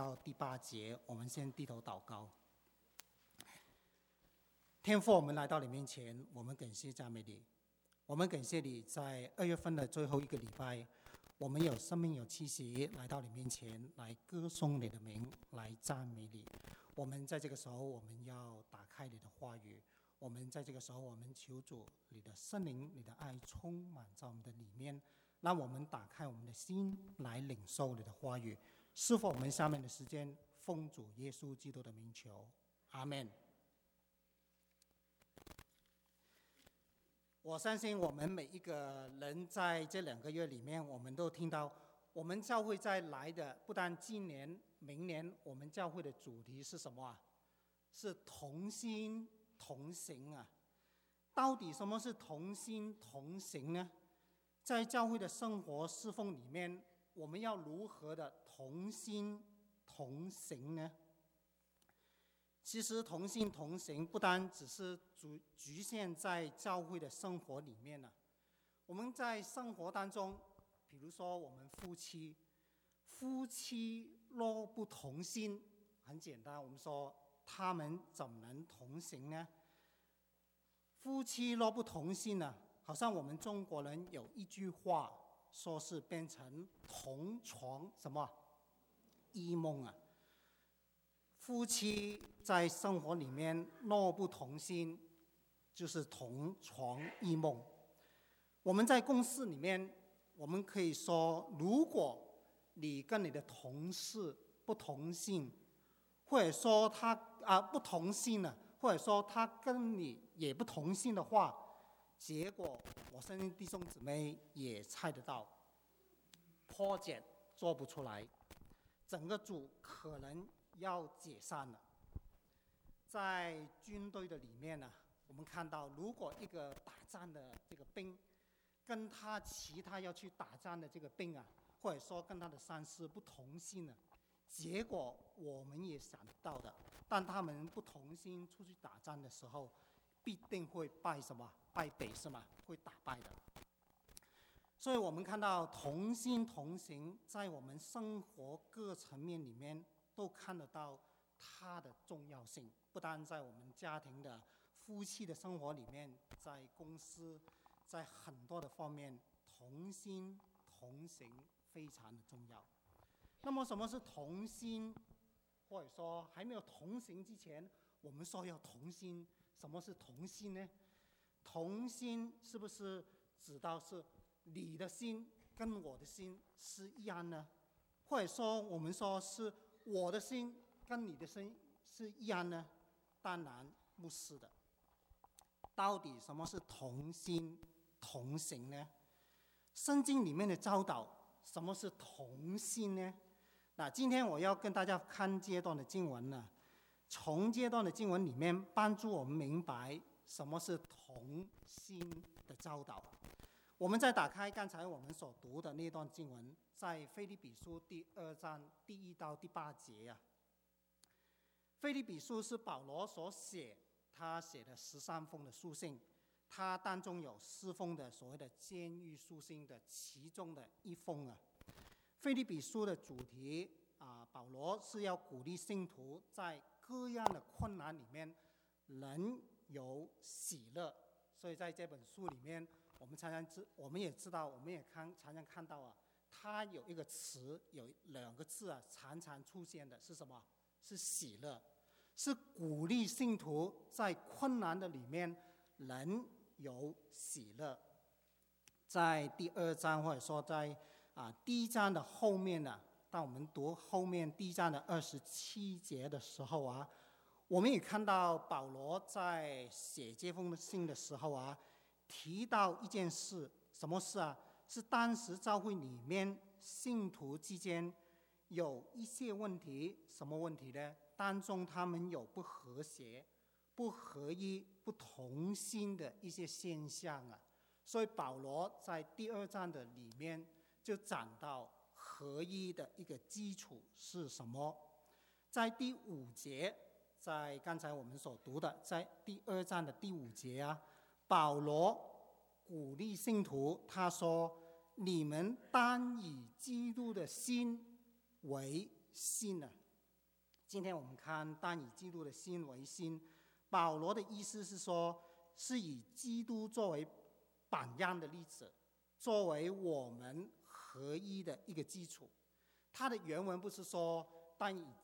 到第8节，我们先低头祷告。天父，我们来到你面前，我们感谢赞美你，我们感谢你在2月份的最后一个礼拜，我们有生命有气息来到你面前，来歌颂你的名，来赞美你。我们在这个时候，我们要打开你的话语，我们在这个时候，我们求主你的圣灵你的爱充满在我们的里面，让我们打开我们的心来领受你的话语。是否我们下面的时间奉主耶稣基督的名求，阿们。我相信我们每一个人在这2个月里面，我们都听到我们教会在来的不但今年明年，我们教会的主题是什么啊？是同心同行啊。到底什么是同心同行呢？在教会的生活侍奉里面，我们要如何的同心同行呢？其实同心同行不单只是局限在教会的生活里面了。我们在生活当中，比如说我们夫妻若不同心，很简单，我们说他们怎么能同行呢？夫妻若不同心呢，好像我们中国人有一句话说是变成同床什么异梦啊。夫妻在生活里面若不同心，就是同床异梦。我们在公司里面，我们可以说，如果你跟你的同事不同心，或者说他不同心了，或者说他跟你也不同心的话，结果我相信弟兄姊妹也猜得到，project做不出来，整个组可能要解散了。在军队的里面呢，我们看到，如果一个打仗的这个兵跟他其他要去打仗的这个兵啊，或者说跟他的上司不同心了，结果我们也想到的，当他们不同心出去打仗的时候，必定会败北是吗？会打败的。所以我们看到同心同行，在我们生活各层面里面都看得到它的重要性，不单在我们家庭的夫妻的生活里面，在公司，在很多的方面，同心同行非常的重要。那么什么是同心？或者说还没有同行之前，我们说要同心，什么是同心呢？同心是不是指到是你的心跟我的心是一样呢？或者说我们说是我的心跟你的心是一样呢？当然不是的。到底什么是同心同行呢？圣经里面的教导，什么是同心呢？那今天我要跟大家看阶段的经文呢，从阶段的经文里面帮助我们明白什么是同心的教导。我们再打开刚才我们所读的那段经文，在腓立比书第2章第1到第8节啊。腓立比书是保罗所写，他写的13封的书信，他当中有4封的所谓的监狱书信的其中的一封啊。腓立比书的主题保罗是要鼓励信徒在各样的困难里面能有喜乐。所以在这本书里面，我们也知道，我们也常常看到啊，它有一个词，有2个字啊，常常出现的是什么？是喜乐，是鼓励信徒在困难的里面能有喜乐。在第2章，或者说在第1章的后面呢，当我们读后面第1章的27节的时候啊，我们也看到保罗在写这封信的时候啊，提到一件事，什么事啊？是当时教会里面信徒之间有一些问题。什么问题呢？当中他们有不和谐、不合一、不同心的一些现象啊。所以保罗在第2章的里面就讲到合一的一个基础是什么。在第5节，在刚才我们所读的，在第2章的第5节啊，保罗鼓励信徒，他说：你们当以基督的心为心啊。 今天我们看但以基督的心为心，保罗的意思是说，是以基督作为榜样的例子，作为我们合一的一个基础。他的原文不是说但以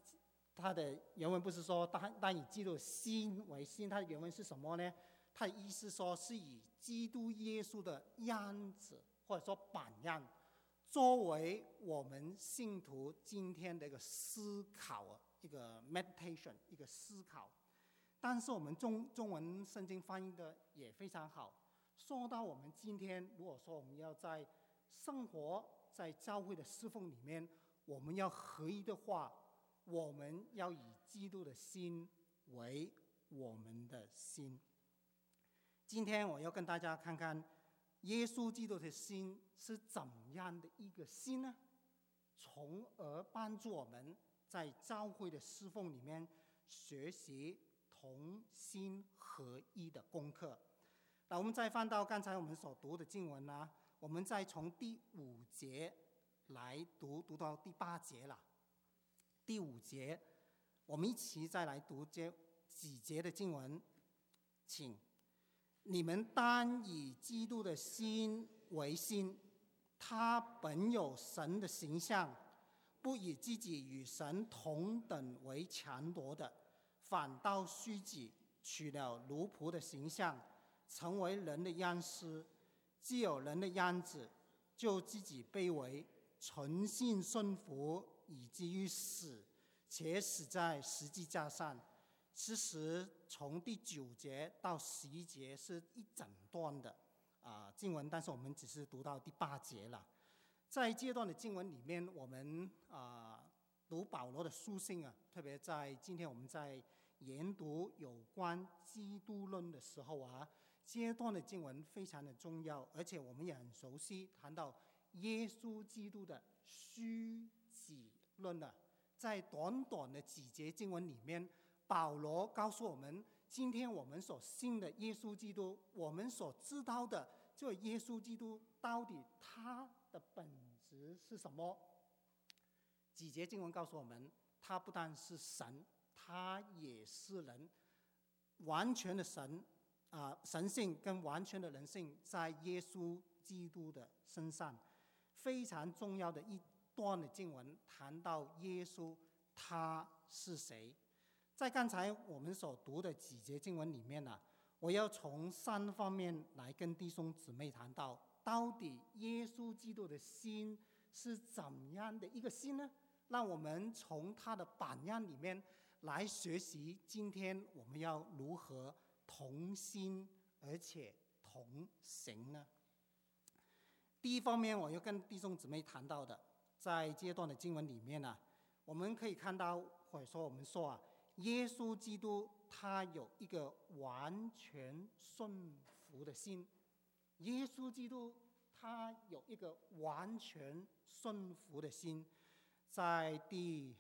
基督的心为心，他的原文是什么呢？他的意思说是以基督耶稣的样子或者说榜样，作为我们信徒今天的一个思考，一个 meditation， 一个思考。但是我们中文圣经翻译的也非常好，说到我们今天如果说我们要在生活在教会的侍奉里面，我们要合一的话，我们要以基督的心为我们的心。今天我要跟大家看看耶稣基督的心是怎样的一个心呢？从而帮助我们在教会的侍奉里面学习同心合一的功课。那我们再翻到刚才我们所读的经文呢，我们再从第5节来读到第8节了。第5节，我们一起再来读这几节的经文，请。你们当以基督的心为心，他本有神的形象，不以自己与神同等为强夺的，反倒虚己，取了奴仆的形象，成为人的样式。既有人的样子，就自己卑微，存心顺服，以至于死，且死在十字架上。其实从第9节到11节是一整段的经文，但是我们只是读到第8节了。在这段的经文里面，我们读保罗的书信特别在今天我们在研读有关基督论的时候这段的经文非常的重要，而且我们也很熟悉，谈到耶稣基督的虚己论在短短的几节经文里面，保罗告诉我们，今天我们所信的耶稣基督，我们所知道的这耶稣基督到底他的本质是什么？几节经文告诉我们，他不但是神，他也是人，完全的神神性跟完全的人性在耶稣基督的身上。非常重要的一段的经文谈到耶稣他是谁。在刚才我们所读的几节经文里面我要从3方面来跟弟兄姊妹谈到底耶稣基督的心是怎样的一个心呢？让我们从他的榜样里面来学习，今天我们要如何同心而且同行呢？第一方面我要跟弟兄姊妹谈到的，在这段的经文里面我们可以看到，或者说我们说耶稣基督他有一个完全顺服的心。耶稣基督他有一个完全顺服的心。在第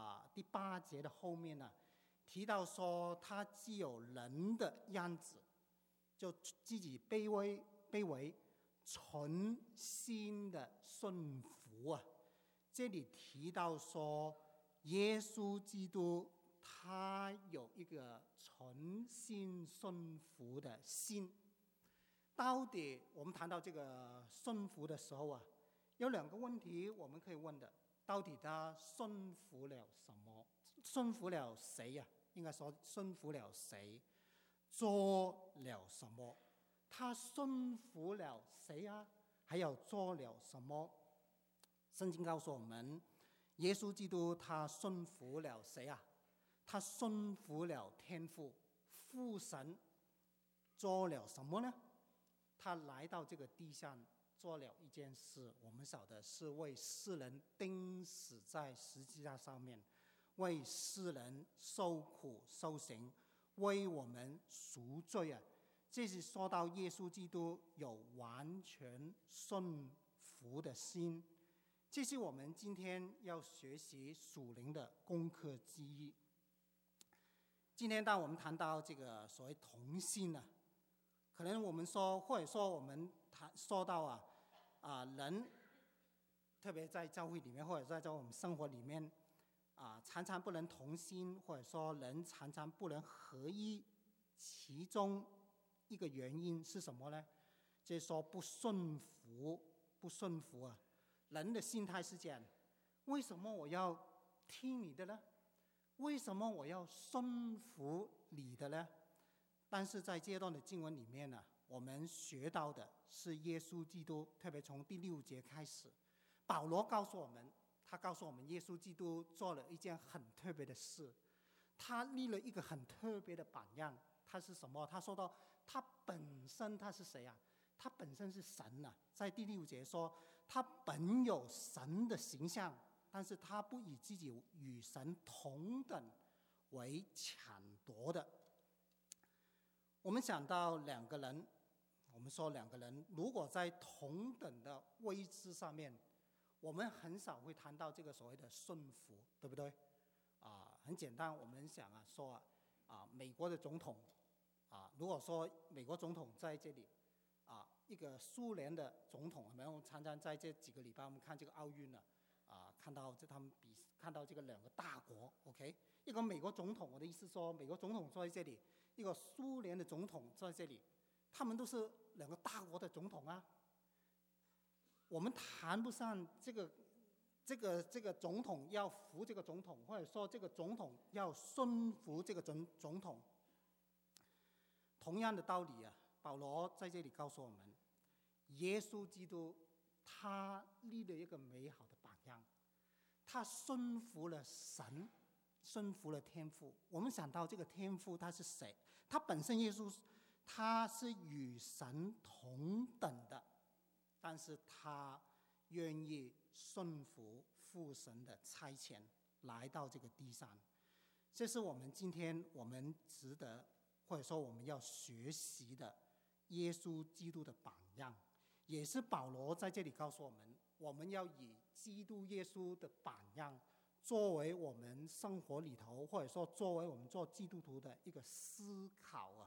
8节的后面提到说，他既有人的样子，就自己卑微，存心的顺服这里提到说，耶稣基督他有一个存心顺服的心。到底我们谈到这个顺服的时候有2个问题我们可以问的。到底他顺服了什么？顺服了谁应该说顺服了谁？做了什么？他顺服了谁还有做了什么？圣经告诉我们，耶稣基督他顺服了谁他顺服了天父，父神。做了什么呢？他来到这个地上做了一件事，我们晓得是为世人钉死在十字架上面，为世人受苦受刑，为我们赎罪这是说到耶稣基督有完全顺服的心。这是我们今天要学习属灵的功课之一。今天当我们谈到这个所谓同心可能我们说，或者说我们说到人，特别在教会里面，或者在我们生活里面常常不能同心，或者说人常常不能合一，其中一个原因是什么呢？就是说不顺服啊。人的心态是这样，为什么我要听你的呢？为什么我要顺服你的呢？但是在这段的经文里面呢，我们学到的是耶稣基督，特别从第6节开始，保罗告诉我们，耶稣基督做了一件很特别的事，他立了一个很特别的榜样。他是什么？他说到他本身他是谁啊？他本身是神啊。在第6节说，他本有神的形象，但是他不以自己与神同等为抢夺的。我们想到两个人，我们说两个人如果在同等的位置上面，我们很少会谈到这个所谓的顺服，对不对？很简单，我们想说美国的总统如果说美国总统在这里一个苏联的总统，我们常常在这几个礼拜我们看这个奥运了看到他们看到这个两个大国 ，OK， 一个美国总统，我的意思说美国总统坐在这里，一个苏联的总统坐在这里，他们都是两个大国的总统啊。我们谈不上这个总统要服这个总统，或者说这个总统要顺服这个总统。同样的道理保罗在这里告诉我们，耶稣基督他立了一个美好的榜样，他顺服了神，顺服了天父。我们想到这个天父他是谁？他本身耶稣他是与神同等的，但是他愿意顺服父神的差遣，来到这个地上。这是我们今天我们值得，或者说我们要学习的耶稣基督的榜样，也是保罗在这里告诉我们，我们要以基督耶稣的榜样作为我们生活里头，或者说作为我们做基督徒的一个思考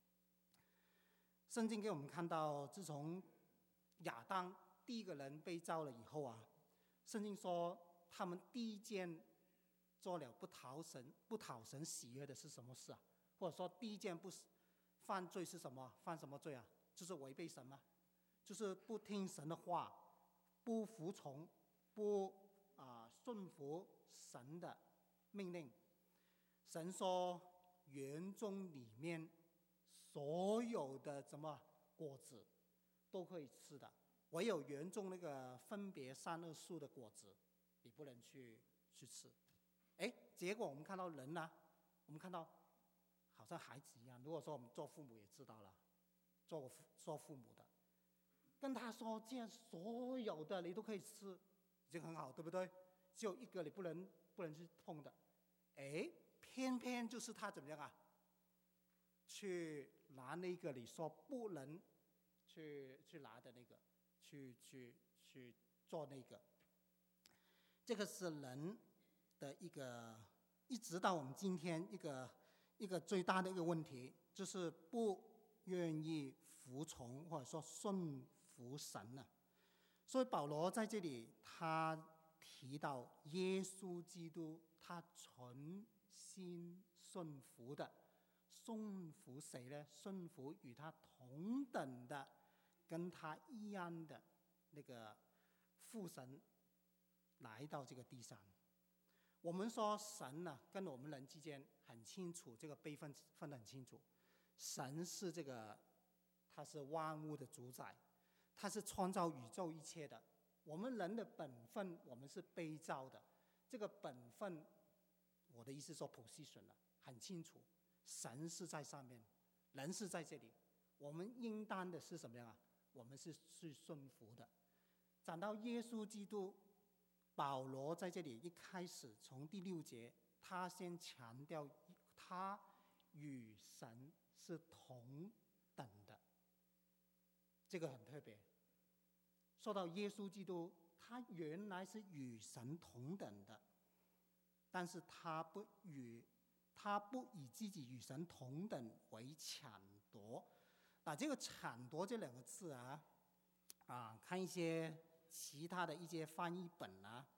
圣经给我们看到，自从亚当第一个人被造了以后圣经说他们第一件做了不讨神喜悦的是什么事或者说第一件不犯罪是什么？犯什么罪就是违背神嘛，就是不听神的话，不服从，不顺服神的命令。神说园中里面所有的什么果子都可以吃的，唯有园中那个分别善恶树的果子你不能去吃。结果我们看到人我们看到好像孩子一样，如果说我们做父母也知道了，做父母的跟他说这样所有的你都可以吃，已经很好，对不对？只有一个你不能去碰的，偏偏就是他怎么样去拿那个你说不能去拿的那个，去做那个。这个是人的一直到我们今天一个最大的一个问题，就是不愿意服从或者说顺服神所以保罗在这里他提到耶稣基督他存心顺服的，顺服谁呢？顺服与他同等的，跟他一样的那个父神来到这个地上。我们说神跟我们人之间很清楚，这个辈分分得很清楚。神是他是万物的主宰，他是创造宇宙一切的。我们人的本分，我们是被造的，这个本分，我的意思说 position 很清楚。神是在上面，人是在这里，我们应当的是什么样我们是顺服的。讲到耶稣基督，保罗在这里一开始从第6节，他先强调他与神是同等的，这个很特别。说到耶稣基督，他原来是与神同等的，但是他不以自己与神同等为抢夺。这个抢夺这2个字看一些其他的一些翻译本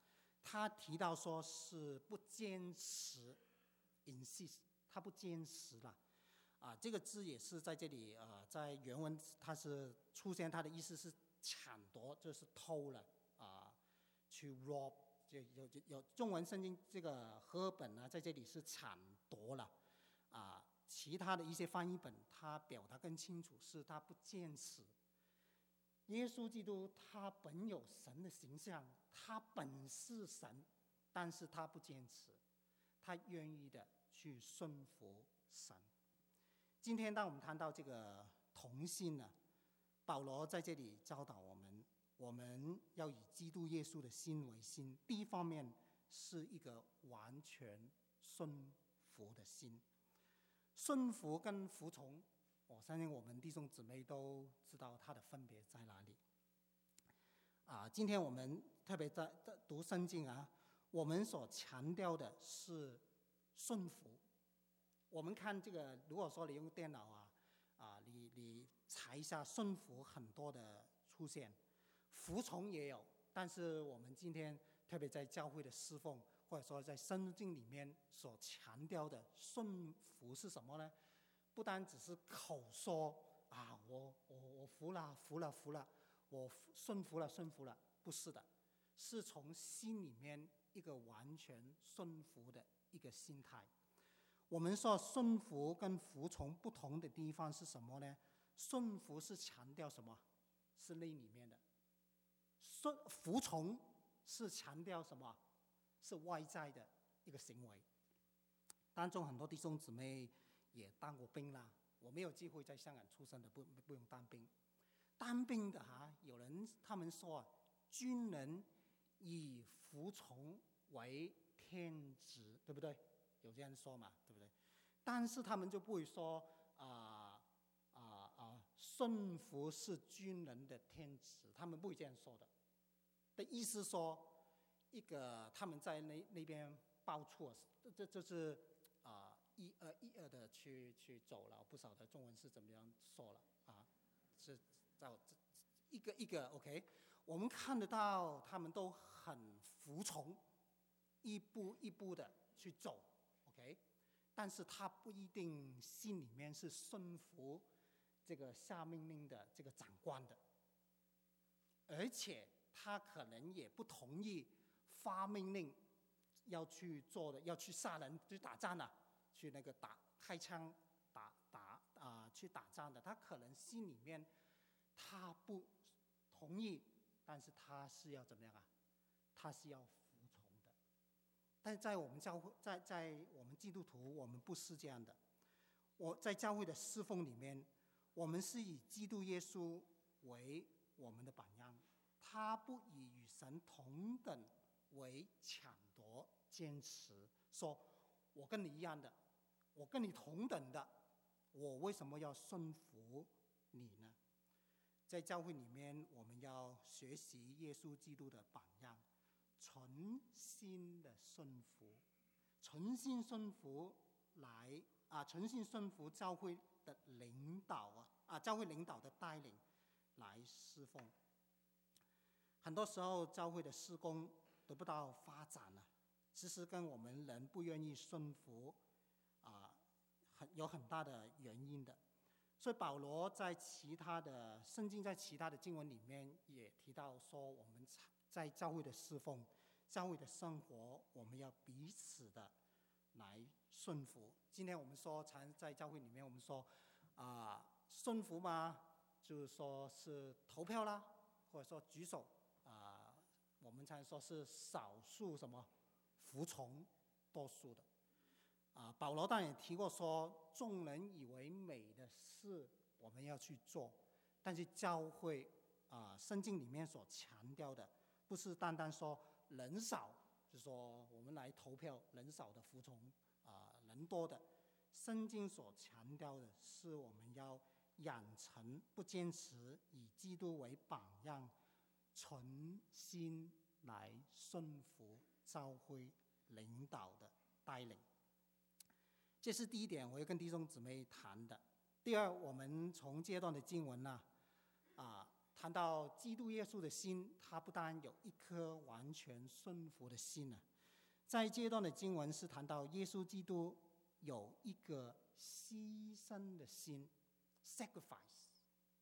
他提到说是不坚持 insist， 他不坚持了。这个字也是在这里在原文它是出现，它的意思是抢夺，就是偷了去 rob， 有中文圣经这个和合本呢，在这里是抢夺了其他的一些翻译本它表达更清楚，是他不坚持。耶稣基督他本有神的形象，他本是神，但是他不坚持，他愿意的去顺服神。今天当我们谈到这个同心呢，保罗在这里教导我们要以基督耶稣的心为心。第一方面是一个完全顺服的心。顺服跟服从，我相信我们弟兄姊妹都知道它的分别在哪里。今天我们特别在读圣经我们所强调的是顺服。我们看这个，如果说你用电脑你查一下顺服，很多的出现，服从也有，但是我们今天特别在教会的侍奉，或者说在圣经里面所强调的顺服是什么呢？不单只是口说我服了，我顺服了，不是的，是从心里面一个完全顺服的一个心态。我们说顺服跟服从不同的地方是什么呢？顺服是强调什么？是内里面的。服从是强调什么？是外在的一个行为。当中很多弟兄姊妹也当过兵啦，我没有机会在香港出生的，不用当兵。当兵的有人他们说军人以服从为天职，对不对？有这样说嘛，对不对？但是他们就不会说顺服是军人的天职，他们不会这样说的。的意思说，一个他们在那边报错，这是一二的去走了，不晓得中文是怎么样说了是照一个 OK。我们看得到他们都很服从，一步一步的去走 OK， 但是他不一定心里面是顺服这个下命令的这个长官的，而且他可能也不同意发命令要去做的，要去杀人，去打仗去那个开枪去打仗的，他可能心里面他不同意，但是他是要怎么样他是要服从的。但是在我们教会，在我们基督徒，我们不是这样的。我在教会的侍奉里面，我们是以基督耶稣为我们的榜样，他不以与神同等为抢夺坚持，说我跟你一样的，我跟你同等的，我为什么要顺服你呢？在教会里面，我们要学习耶稣基督的榜样，存心的顺服，存心顺服教会的领导教会领导的带领来侍奉。很多时候教会的事工得不到发展其实跟我们人不愿意顺服有很大的原因的。所以保罗在其他的圣经，在其他的经文里面也提到说，我们在教会的侍奉、教会的生活，我们要彼此的来顺服。今天我们说常在教会里面我们说顺服嘛，就是说是投票啦，或者说举手我们常说是少数什么服从多数的保罗当然也提过说，众人以为美的事我们要去做，但是教会圣经里面所强调的不是单单说人少，就是说我们来投票，人少的服从人多的。圣经所强调的是我们要养成不坚持，以基督为榜样，存心来顺服教会领导的带领。这是第一点，我要跟弟兄姊妹谈的。第二，我们从阶段的经文谈到基督耶稣的心，他不但有一颗完全顺服的心啊，在这段的经文是谈到耶稣基督有一个牺牲的心 sacrifice。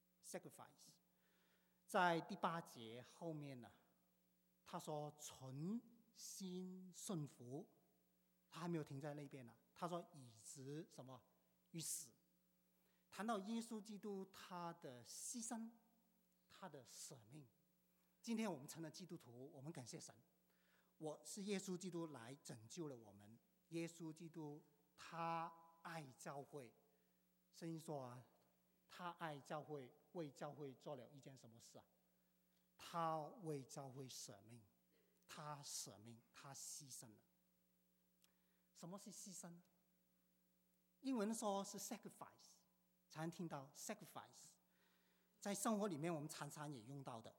在第8节后面呢，他说存心顺服，他还没有停在那边呢。他说以直什么于死，谈到耶稣基督他的牺牲，他的舍命。今天我们成了基督徒，我们感谢神，我是耶稣基督来拯救了我们。耶稣基督他爱教会，圣经说啊，他爱教会，为教会做了一件什么事啊？他为教会舍命，他舍命，他牺牲了。什么是牺牲？英文说是 sacrifice， 常听到 sacrifice， 在生活里面我们常常也用到的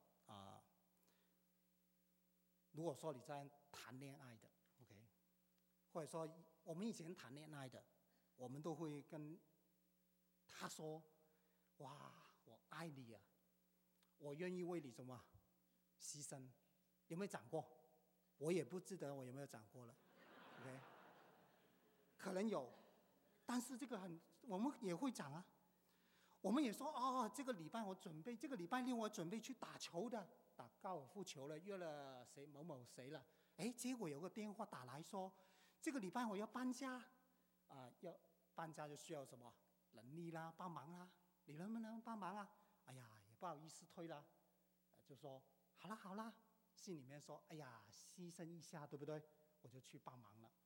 如果说你在谈恋爱的 ，OK， 或者说我们以前谈恋爱的，我们都会跟他说：“哇，我爱你啊，我愿意为你什么牺牲。”有没有讲过？我也不记得我有没有讲过了 ，OK， 可能有，但是这个我们也会讲啊。我们也说这个礼拜我准备，这个礼拜六我准备去打球的，打高尔夫球了，约了谁某某谁了。结果有个电话打来说，这个礼拜我要搬家要搬家就需要什么能力啦，帮忙啦，你能不能帮忙啊？哎呀，也不好意思推啦，就说好啦好啦，心里面说哎呀牺牲一下，对不对？我就去帮忙了。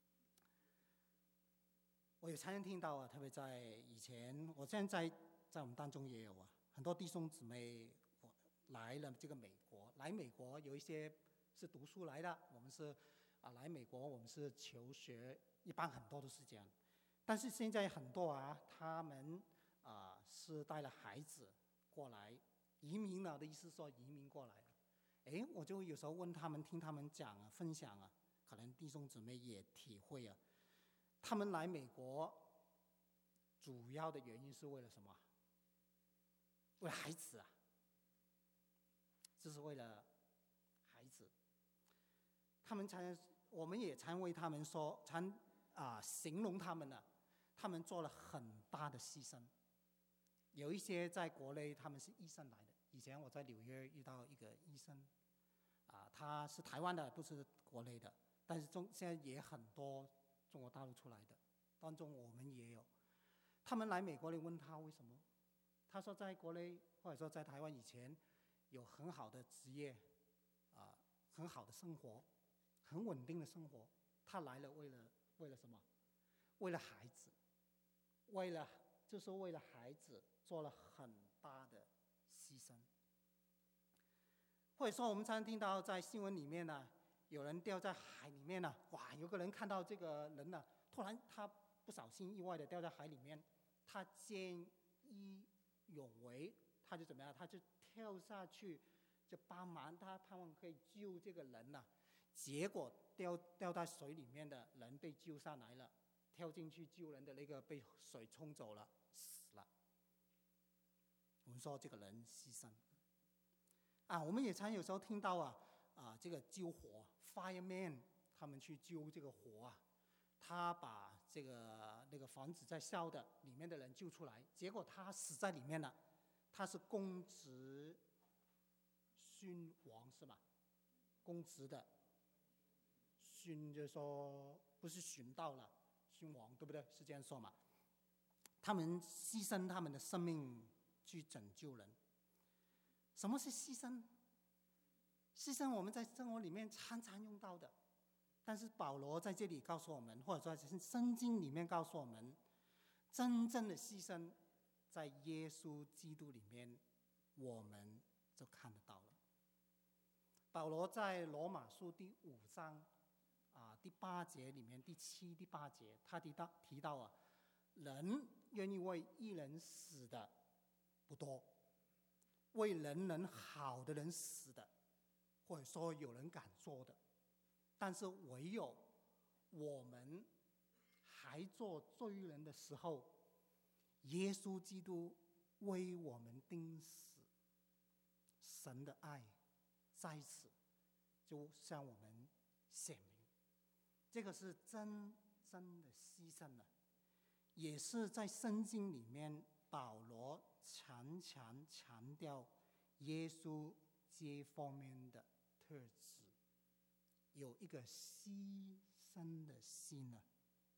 我也常常听到特别在以前，我现在在我们当中也有很多弟兄姊妹来了这个美国，来美国有一些是读书来的，我们是来美国我们是求学，一般很多都是这样。但是现在很多他们是带了孩子过来，移民了的意思说移民过来了。我就有时候问他们，听他们讲分享可能弟兄姊妹也体会他们来美国主要的原因是为了什么？为了孩子这是为了孩子。我们也常为他们说，形容他们他们做了很大的牺牲。有一些在国内他们是医生来的，以前我在纽约遇到一个医生他是台湾的，不是国内的，但是现在也很多中国大陆出来的，当中我们也有。他们来美国，你问他为什么？他说在国内或者说在台湾以前有很好的职业很好的生活，很稳定的生活。他来了为了什么？为了孩子，就是为了孩子做了很大的牺牲。或者说我们常常听到在新闻里面有人掉在海里面有个人看到这个人突然他不小心意外的掉在海里面，他见义勇为，他就怎么样？他就跳下去就帮忙，他盼望可以救这个人结果掉在水里面的人被救上来了，跳进去救人的那个被水冲走了，死了。我们说这个人牺牲我们也常有时候听到这个救火 fireman 他们去救这个火他把那个房子在烧的里面的人救出来，结果他死在里面了。他是公职殉亡是吗？公职的殉就是说不是殉道了，殉亡对不对？是这样说嘛？他们牺牲他们的生命去拯救人。什么是牺牲？牺牲我们在生活里面常常用到的，但是保罗在这里告诉我们，或者说在圣经里面告诉我们，真正的牺牲在耶稣基督里面我们就看得到了。保罗在罗马书第5章第8节里面，第7、第8节，他提到人愿意为义人死的不多，为人好的人死的，或者说有人敢做的，但是唯有我们还做罪人的时候，耶稣基督为我们钉死， 神的爱在此就向我们显明，这个是真正的牺牲了，也是在圣经里面保罗常常强调耶稣这方面的特质，有一个牺牲的心呢。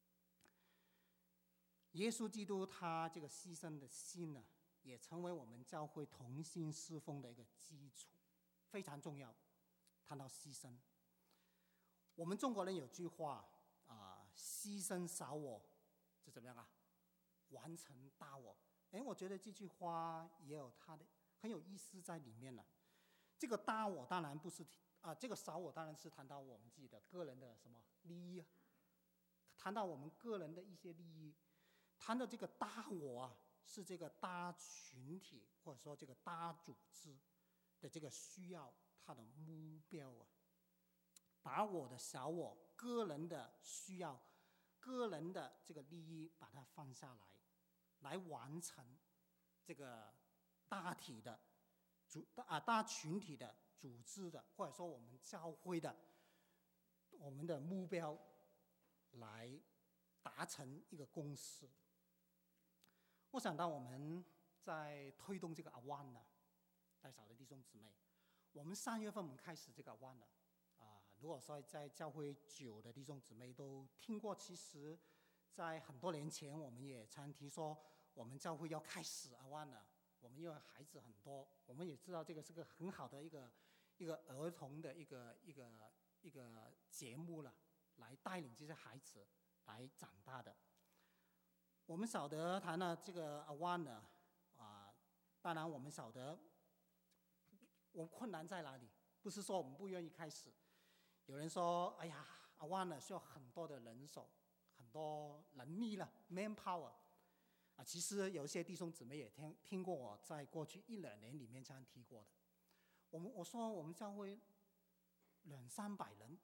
耶稣基督他这个牺牲的心呢，也成为我们教会同心侍奉的一个基础，非常重要。谈到牺牲，我们中国人有句话牺牲小我就怎么样啊？完成大我。我觉得这句话也有它的很有意思在里面了。这个大我当然不是这个小我当然是谈到我们自己的个人的什么利益啊，谈到我们个人的一些利益。谈到这个大我是这个大群体或者说这个大组织的这个需要，它的目标把我的小我个人的需要、个人的这个利益把它放下来完成这个大体的大群体的组织的，或者说我们教会的我们的目标，来达成一个共识。我想到我们在推动这个Awan呢，带小的弟兄姊妹，我们3月份我们开始这个Awan了如果说在教会久的弟兄姊妹都听过，其实在很多年前我们也常提说我们教会要开始Awan了。我们因为孩子很多，我们也知道这个是个很好的一个儿童的一个节目了，来带领这些孩子来长大的。我们晓得谈了这个Awan呢当然我们晓得我们困难在哪里，不是说我们不愿意开始。有人说哎呀Awan呢需要很多的人手，很多能力了 manpower其实有些弟兄姊妹也听过我在过去1-2年里面这样提过的。我说我们教会200-300人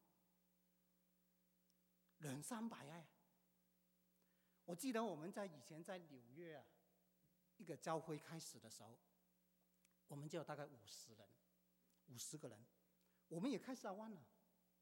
，200-300我记得我们以前在纽约一个教会开始的时候，我们就有大概50个人，我们也开始Awan了。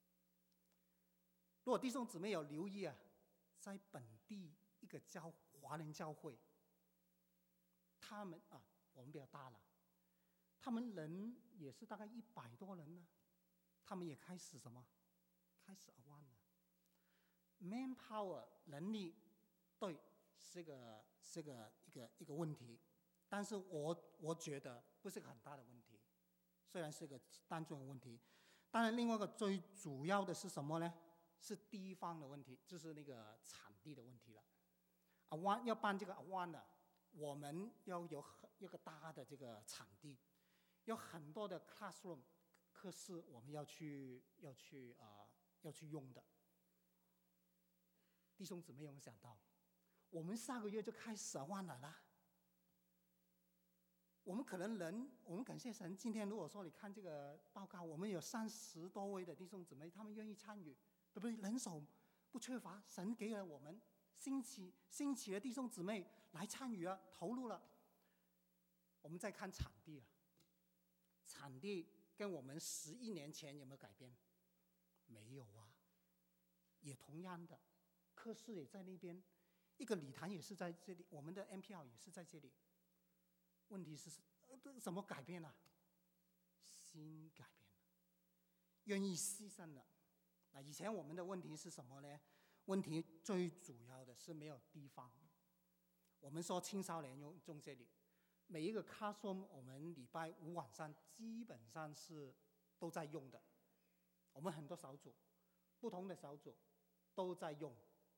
如果弟兄姊妹有留意在本地一个华人教会，他们我们比较大了，他们人也是大概100多人呢，他们也开始什么？开始Awan了。manpower 能力对是一个问题，但是我觉得不是个很大的问题，虽然是一个单纯的问题。当然另外一个最主要的是什么呢？是地方的问题，就是那个场地的问题了。Awan要办这个Awan呢，我们要有一个大的这个场地，有很多的 classroom 课室，我们要去用的。弟兄姊妹有没有想到，我们下个月就开始Awan了？我们可能我们感谢神，今天如果说你看这个报告，我们有30多位的弟兄姊妹，他们愿意参与，对不对？人手不缺乏，神给了我们兴起的弟兄姊妹来参与投入了。我们再看场地场地跟我们11年前有没有改变？没有也同样的，课室也在那边，一个礼堂也是在这里，我们的 MPL 也是在这里。问题是怎么改变心改变了，愿意牺牲了。以前我们的问题是什么呢？问题最主要的是没有地方。我们说青少年用这里，每一个classroom我们礼拜5晚上基本上是都在用的。我们很多小组，不同的小组都在用。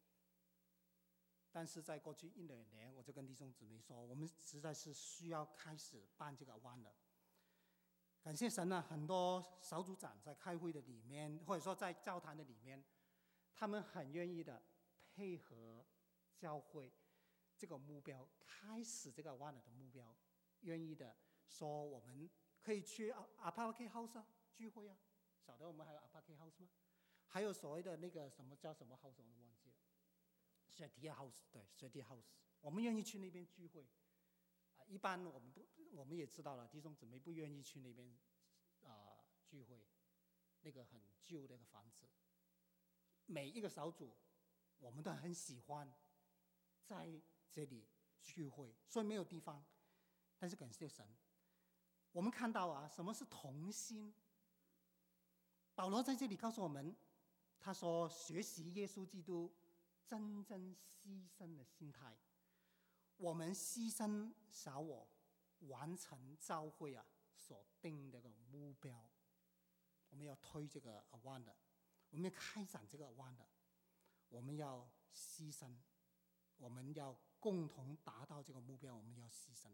但是在过去1-2年，我就跟弟兄姊妹说，我们实在是需要开始办这个Awan了。感谢神很多小组长在开会的里面，或者说在教堂的里面，他们很愿意的配合教会这个目标，开始这个Awan的目标，愿意的说我们可以去Apake House 聚会晓得我们还有Apake House 吗？还有所谓的那个什么叫什么 house 我都忘记了。Shadia House 对 Shadia House， 我们愿意去那边聚会一般我们也知道了，弟兄姊妹不愿意去那边聚会，那个很旧的一个房子。每一个小组，我们都很喜欢在这里聚会，所以没有地方。但是感谢神，我们看到什么是同心？保罗在这里告诉我们，他说学习耶稣基督真正牺牲的心态。我们牺牲小我，完成教会所定的一个目标。我们要推这个湾的，我们要开展这个湾的，我们要牺牲，我们要共同达到这个目标，我们要牺牲。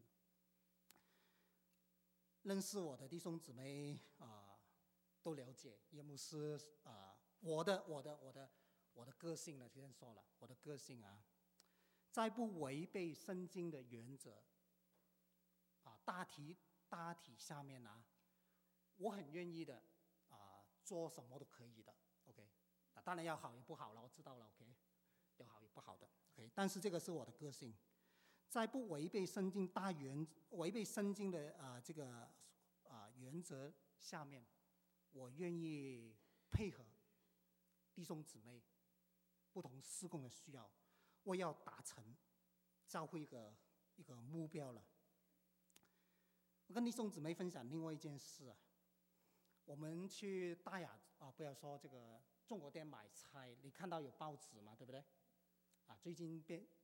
认识我的弟兄姊妹都了解叶牧师我的个性呢，先说了，我的个性在不违背圣经的原则大体下面我很愿意的做什么都可以的 ，OK， 当然要好也不好了，我知道了 ，OK， 有好有不好的 ，OK， 但是这个是我的个性，在不违背圣经违背圣经的这个原则下面，我愿意配合弟兄姊妹不同事工的需要，我要达成教会一个目标了。我跟弟兄姊妹分享另外一件事我们去大雅不要说这个中国店买菜，你看到有报纸嘛，对不对？最近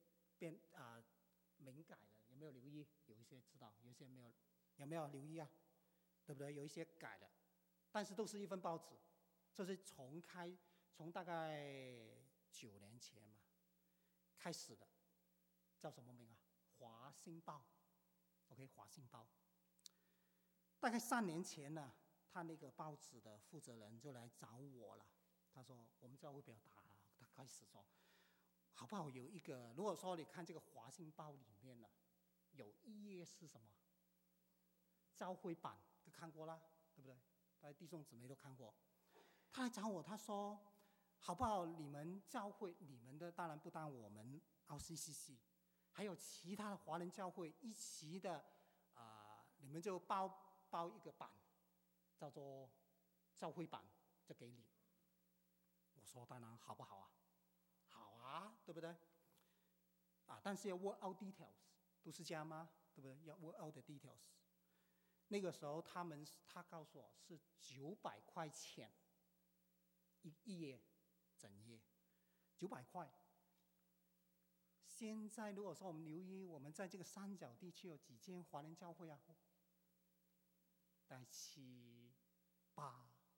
明改了，有没有留意？有一些知道，有一些没有，有没有留意对不对？有一些改了，但是都是一份报纸，这是从大概9年前嘛开始的，叫什么名华信报 ，OK， 华信报。大概3年前呢，他那个报纸的负责人就来找我了。他说：“我们教会不要打了。”他开始说：“好不好有一个？如果说你看这个华信报里面呢，有一页是什么？教会版都看过啦，对不对？大家弟兄姊妹都看过。他来找我，他说：好不好？你们教会，你们的当然不单我们 RCCC， 还有其他的华人教会一起的你们就包一个版，叫做教会版，就给你。我说当然好不好好对不对？但是要 work out details， 不是这样吗？对不对？要 work out the details。那个时候他告诉我是900块钱一页，整页900块。现在如果说我们留意，我们在这个三角地区有几间华人教会大概7、8，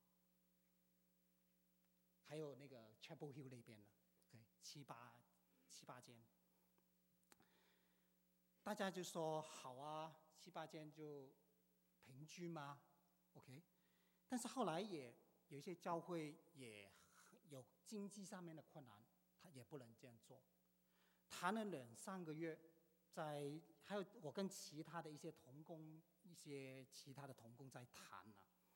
还有那个 Chapel Hill 那边了 ，OK， 7、8间。大家就说好7、8间就平均吗 ？OK， 但是后来也有一些教会也有经济上面的困难，他也不能这样做。谈了2、3个月，还有我跟其他的一些同工，一些其他的同工在谈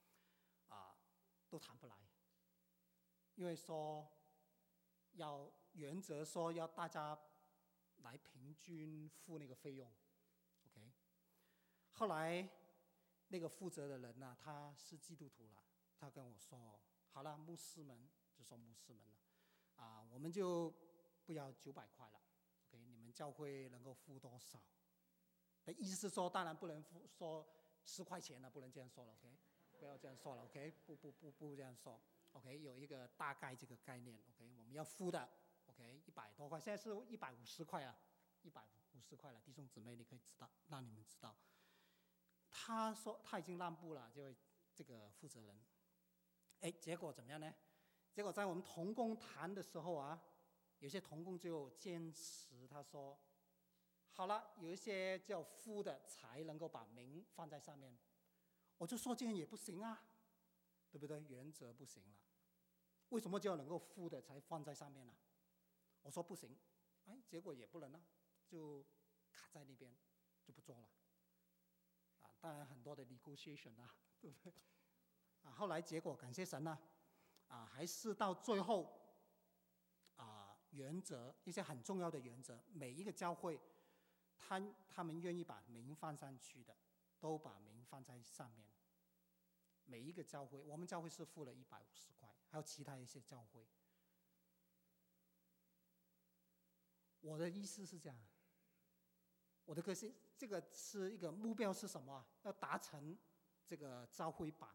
都谈不来，因为说原则说要大家来平均付那个费用 ，OK。后来那个负责的人他是基督徒了，他跟我说：“好了，牧师们就说牧师们了，我们就不要900块了 ，OK， 你们教会能够付多少？”的意思是说，当然不能说10块钱了，不能这样说了 ，OK， 不要这样说了 ，OK， 不这样说 ，OK， 有一个大概这个概念 ，OK， 我们要付的 ，OK， 100多块，现在是150块150块了，弟兄姊妹，你可以知道，让你们知道。他说他已经让步了，这个负责人。结果怎么样呢？结果在我们同工谈的时候有些同工就坚持，他说：“好了，有一些叫付的才能够把名放在上面。”我就说这样也不行对不对？原则不行了，为什么就要能够付的才放在上面呢？我说不行，结果也不能就卡在那边，就不做了。当然很多的 negotiation 对不对？后来结果感谢神还是到最后原则一些很重要的原则，每一个教会他们愿意把名放上去的，都把名放在上面。每一个教会，我们教会是付了150块，还有其他一些教会。我的意思是这样，我的这个是一个目标是什么？要达成这个教会版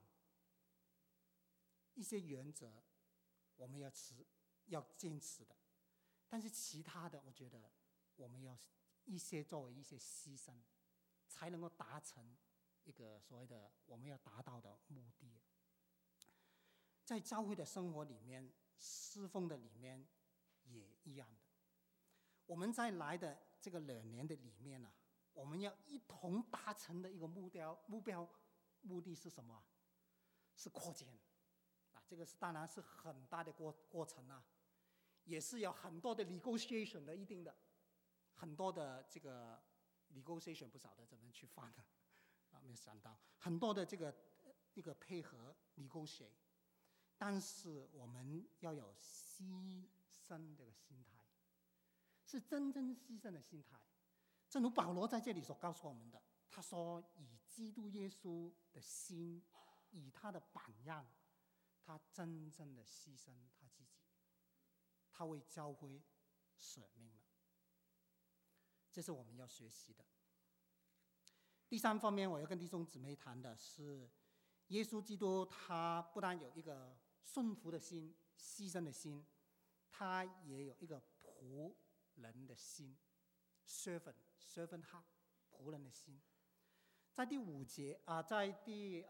一些原则，我们要坚持的。但是其他的，我觉得我们要作为一些牺牲，才能够达成一个所谓的我们要达到的目的。在教会的生活里面，侍奉的里面也一样的。我们在来的这个2年的里面呢，我们要一同达成的一个目的是什么？是扩建啊，这个当然是很大的过程啊，也是有很多的 negotiation 的，一定的很多的这个 negotiation 不晓得怎么去翻的啊，没有想到很多的这个配合 negotiate， 但是我们要有牺牲这个心态，是真正牺牲的心态。正如保罗在这里所告诉我们的，他说以基督耶稣的心，以他的榜样，他真正的牺牲他自己，他为教会舍命了。这是我们要学习的。第3方面，我要跟弟兄姊妹谈的是，耶稣基督他不但有一个顺服的心、牺牲的心，他也有一个仆人的心 servant heart， 仆人的心。在第5节啊，在第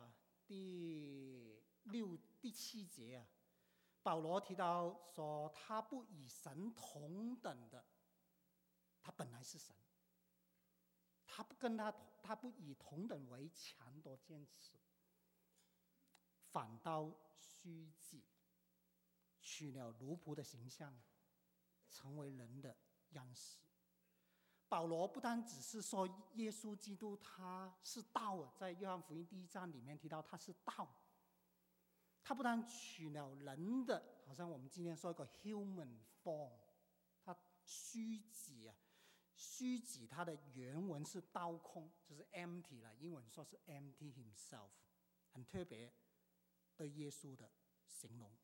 7节啊，保罗提到说，他不以神同等的，他本来是神，他不以同等为强夺坚持，反倒虚己，取了奴仆的形象，成为人的样式。保罗不单只是说耶稣基督他是道，在约翰福音第1章里面提到他是道，他不但取了人的，好像我们今天说一个 human form， 他虚己啊，虚己他的原文是倒空，就是 empty 了，英文说是 empty himself， 很特别对耶稣的形容。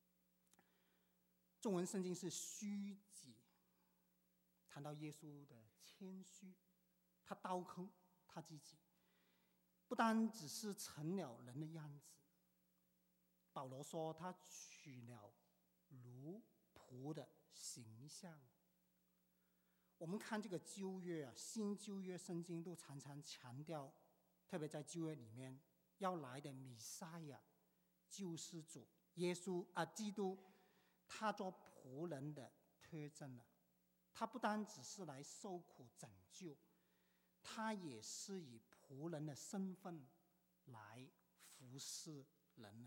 中文圣经是虚己，谈到耶稣的谦虚，他倒空他自己，不单只是成了人的样子。保罗说他取了奴仆的形象。我们看这个旧约啊，新旧约圣经都常常强调，特别在旧约里面要来的弥赛亚救世主耶稣啊，基督，他做仆人的特征了。他不单只是来受苦拯救，他也是以仆人的身份来服侍人了。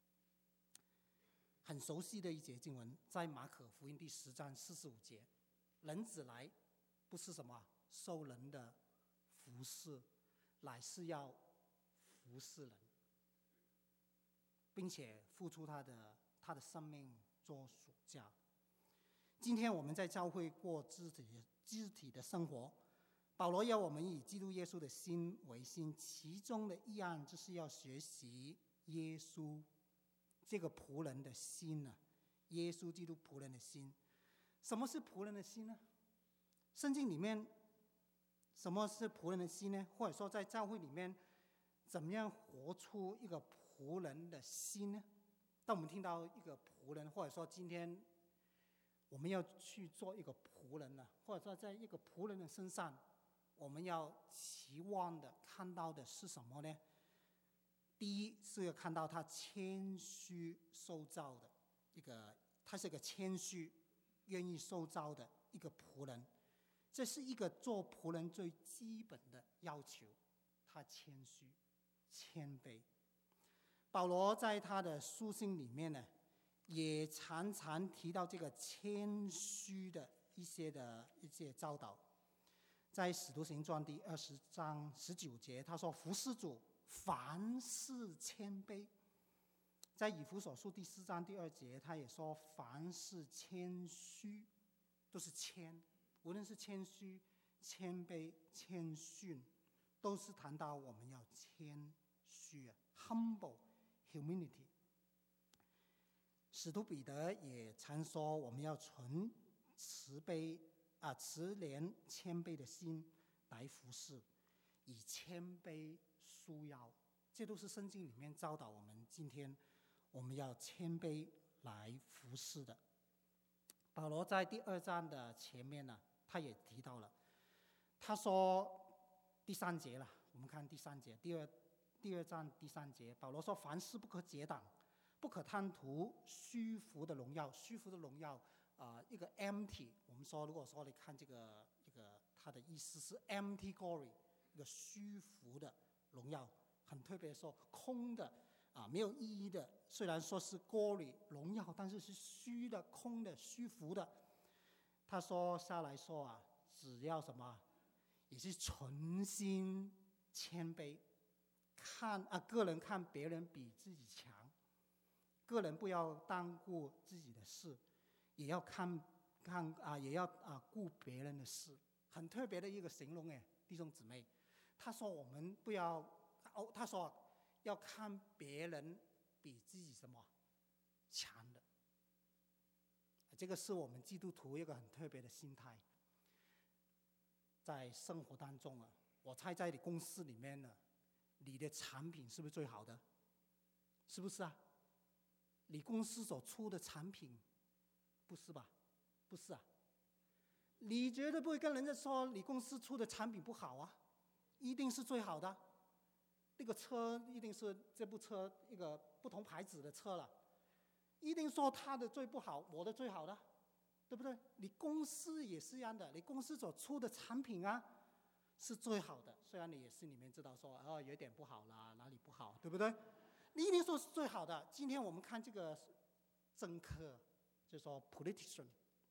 很熟悉的一节经文，在马可福音第10章45节，人子来不是什么受人的服侍，乃是要服侍人，并且付出他的生命做赎价。今天我们在教会过肢体的生活，保罗要我们以基督耶稣的心为心，其中的一样就是要学习耶稣这个仆人的心呢，耶稣基督仆人的心。什么是仆人的心呢？圣经里面什么是仆人的心呢？或者说在教会里面怎么样活出一个仆人的心呢？当我们听到一个仆人，或者说今天我们要去做一个仆人呢，或者说在一个仆人的身上，我们要期望的看到的是什么呢？第一是要看到他谦虚受造的他是一个谦虚愿意受造的一个仆人，这是一个做仆人最基本的要求，他谦虚谦卑。保罗在他的书信里面呢，也常常提到这个谦虚的一些教导。在使徒行传第20章19节，他说服侍主凡事谦卑。在以弗所书第4章第2节，他也说凡事谦虚，都是谦，无论是谦虚谦卑、谦逊，都是谈到我们要谦虚，humble humility。使徒彼得也常说，我们要存慈怜、谦卑的心来服侍，以谦卑束腰。这都是圣经里面教导我们，今天我们要谦卑来服侍的。保罗在第2章的前面呢，他也提到了，他说第3节了，我们看第3节，第二章第3节，保罗说：凡事不可结党，不可贪图虚浮的荣耀。虚浮的荣耀一个 empty， 我们说如果说你看这个它的意思是 empty glory， 一个虚浮的荣耀，很特别说空的没有意义的。虽然说是 glory 荣耀，但是是虚的、空的、虚浮的。他说下来说只要什么，也是存心谦卑，个人看别人比自己强，个人不要单顾自己的事，也要也要顾别人的事。很特别的一个形容弟兄姊妹。他说我们不要他说要看别人比自己什么强的。这个是我们基督徒一个很特别的心态。在生活当中我猜在你公司里面呢，你的产品是不是最好的？是不是你公司所出的产品，不是吧？不是你绝对不会跟人家说你公司出的产品不好一定是最好的。那个车一定是这部车一个不同牌子的车了，一定说他的最不好，我的最好的，对不对？你公司也是一样的，你公司所出的产品是最好的，虽然你也心里面知道说有点不好啦，哪里不好，对不对？你一定说是最好的。今天我们看这个政客，就说 politician，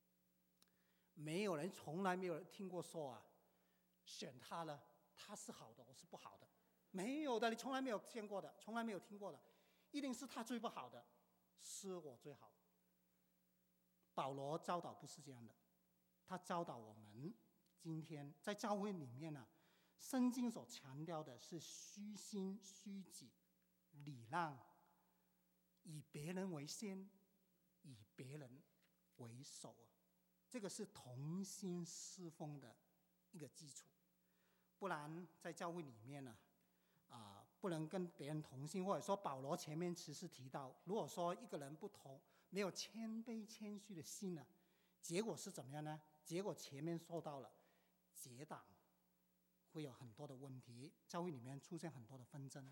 从来没有人听过说选他了他是好的，我是不好的，没有的，你从来没有见过的，从来没有听过的，一定是他最不好的，是我最好。保罗教导不是这样的，他教导我们今天在教会里面圣经所强调的是虚心虚己、礼让，以别人为先，以别人为首这个是同心侍奉的一个基础。不然在教会里面不能跟别人同心，或者说保罗前面其实提到，如果说一个人没有谦卑谦虚的心结果是怎么样呢？结果前面说到了结党，会有很多的问题，教会里面出现很多的纷争。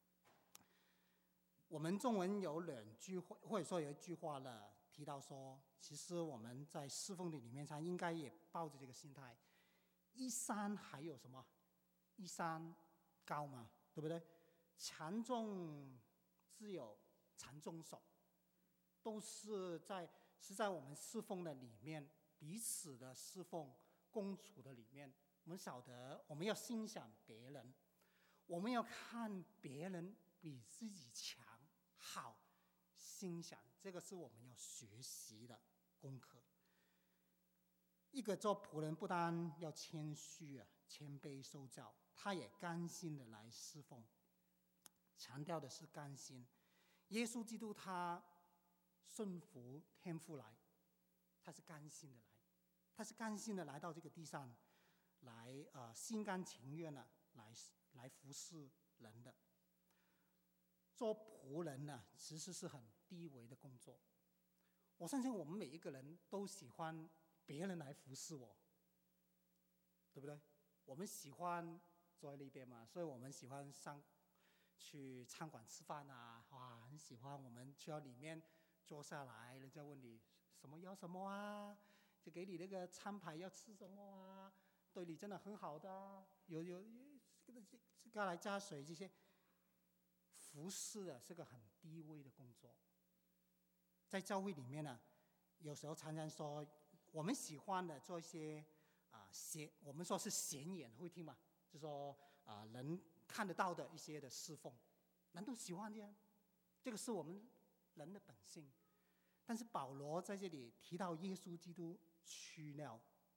我们中文有2句或者说有一句话提到说，其实我们在侍奉的里面上应该也抱着这个心态，一山还有什么？一山高嘛，对不对？强中自有强中手，都是在我们侍奉的里面，彼此的侍奉共处的里面，我们晓得我们要欣赏别人，我们要看别人比自己强好，欣赏，这个是我们要学习的功课。一个做仆人不但要谦虚谦卑受教，他也甘心的来侍奉，强调的是甘心。耶稣基督他顺服天父来，他是甘心的来，他是甘心的来到这个地上来心甘情愿的来服侍人的。做仆人其实是很低微的工作，我相信我们每一个人都喜欢别人来服侍我，对不对？我们喜欢坐在那边嘛，所以我们喜欢去餐馆吃饭很喜欢我们去到里面坐下来，人家问你什么要什么就给你那个餐牌要吃什么对你真的很好的有加来加水，这些服侍是个很低微的工作。在教会里面有时候常常说我们喜欢的做一些我们说是显眼，会听吗？就说人看得到的一些的侍奉，人都喜欢这样，这个是我们人的本性。但是保罗在这里提到耶稣基督去了，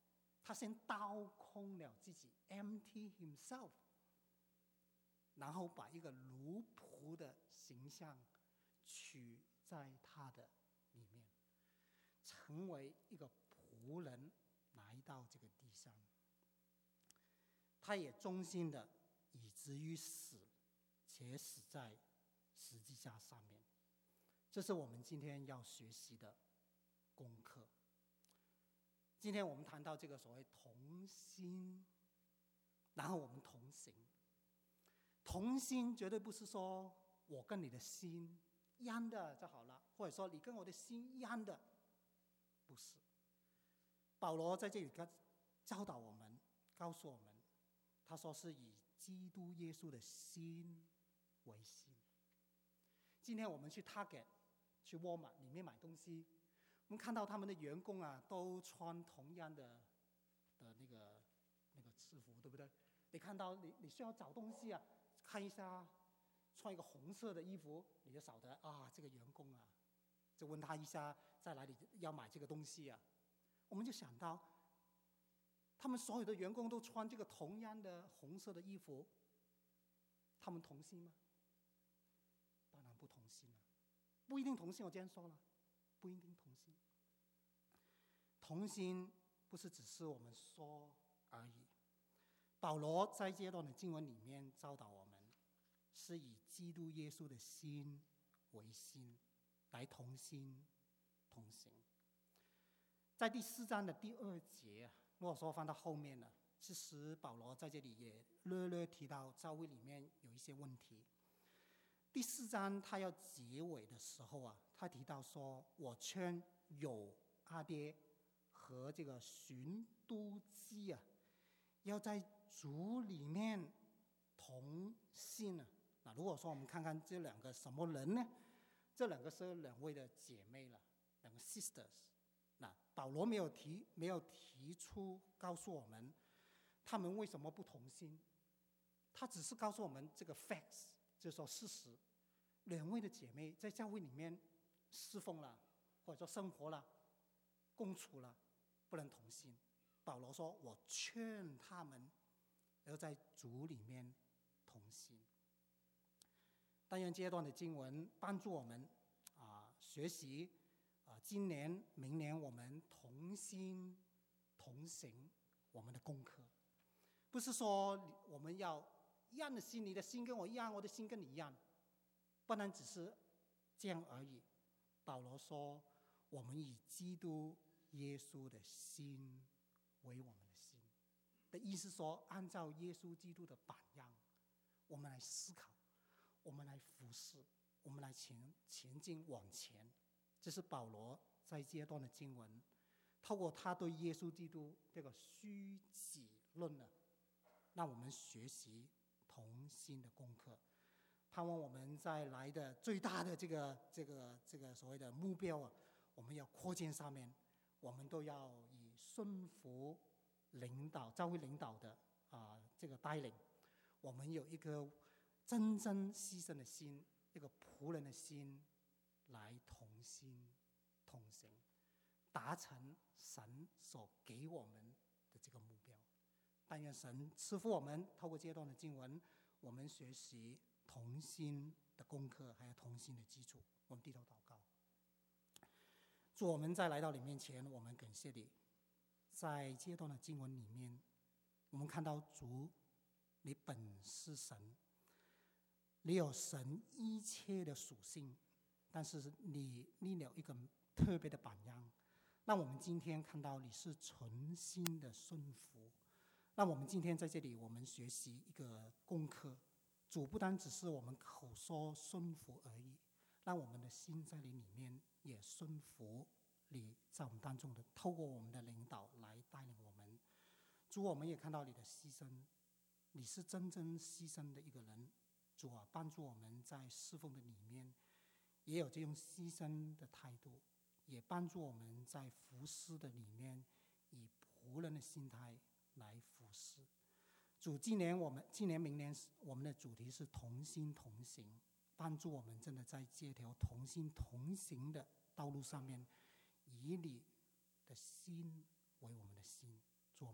他先倒空了自己 empty himself， 然后把一个奴仆的形象取在他的里面，成为一个仆人来到这个地上。他也忠心的以至于死，且死在十字架上面。这是我们今天要学习的功课。今天我们谈到这个所谓同心，然后我们同行。同心绝对不是说我跟你的心一样的就好了，或者说你跟我的心一样的，不是。保罗在这里教导我们，告诉我们，他说是以基督耶稣的心为心。今天我们去 Target 去沃尔玛里面买东西，我们看到他们的员工啊，都穿同样的那个制服，对不对？你看到你需要找东西啊，看一下穿一个红色的衣服，你就晓得啊，这个员工啊，就问他一下在哪里要买这个东西啊。我们就想到，他们所有的员工都穿这个同样的红色的衣服，他们同心吗？当然不同心了，不一定同心。我这样说了，不一定同心。同心不是只是我们说而已。保罗在这段的经文里面教导我们，是以基督耶稣的心为心，来同心同行。在第4章的第2节，如果说放到后面了，其实保罗在这里也略略提到教会里面有一些问题。第4章他要结尾的时候啊，他提到说，我劝有阿爹和这个寻都基啊，要在主里面同心啊。那如果说我们看看这两个什么人呢？这两个是2位的姐妹了，2个 sisters。那保罗没有提出告诉我们他们为什么不同心，他只是告诉我们这个 facts， 就是说事实。2位的姐妹在教会里面侍奉了，或者说生活了、共处了，不能同心。保罗说：“我劝他们要在主里面同心。”但愿这段的经文帮助我们学习今年、明年我们同心同行我们的功课。不是说我们要一样的心，你的心跟我一样，我的心跟你一样，不能只是这样而已。保罗说，我们以基督耶稣的心为我们的心的意思，说按照耶稣基督的榜样，我们来思考，我们来服侍，我们来前进往前。这是保罗在这段的经文，透过他对耶稣基督这个虚己论呢，让我们学习同心的功课。盼望我们在来的最大的这个所谓的目标啊，我们要扩建上面，我们都要以顺服领导、教会领导的这个带领，我们有一颗真正牺牲的心，一个仆人的心，来同心同行，达成神所给我们的这个目标。但愿神赐福我们，透过这段的经文，我们学习同心的功课，还有同心的基础。我们低头祷告。主，我们在来到你面前，我们感谢你。在这段的经文里面，我们看到主，你本是神，你有神一切的属性，但是你立了一个特别的榜样，让我们今天看到你是存心的顺服。让我们今天在这里，我们学习一个功课。主不单只是我们口说顺服而已，让我们的心在你里面也顺服你在我们当中的，透过我们的领导来带领我们。主，我们也看到你的牺牲，你是真正牺牲的一个人。主啊，帮助我们在侍奉的里面也有这种牺牲的态度，也帮助我们在服侍的里面以仆人的心态来服侍。主，今年、明年我们的主题是同心同行，帮助我们真的在这条同心同行的道路上面，以你的心为我们的心。主，我们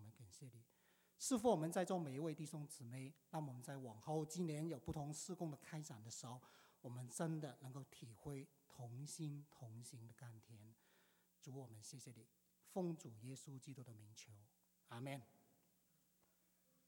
谢你。是否我们在座每一位弟兄姊妹，让我们在往后今年有不同事工的开展的时候，我们真的能够体会同心同行的甘甜。主，我们谢谢你，奉主耶稣基督的名求，阿们。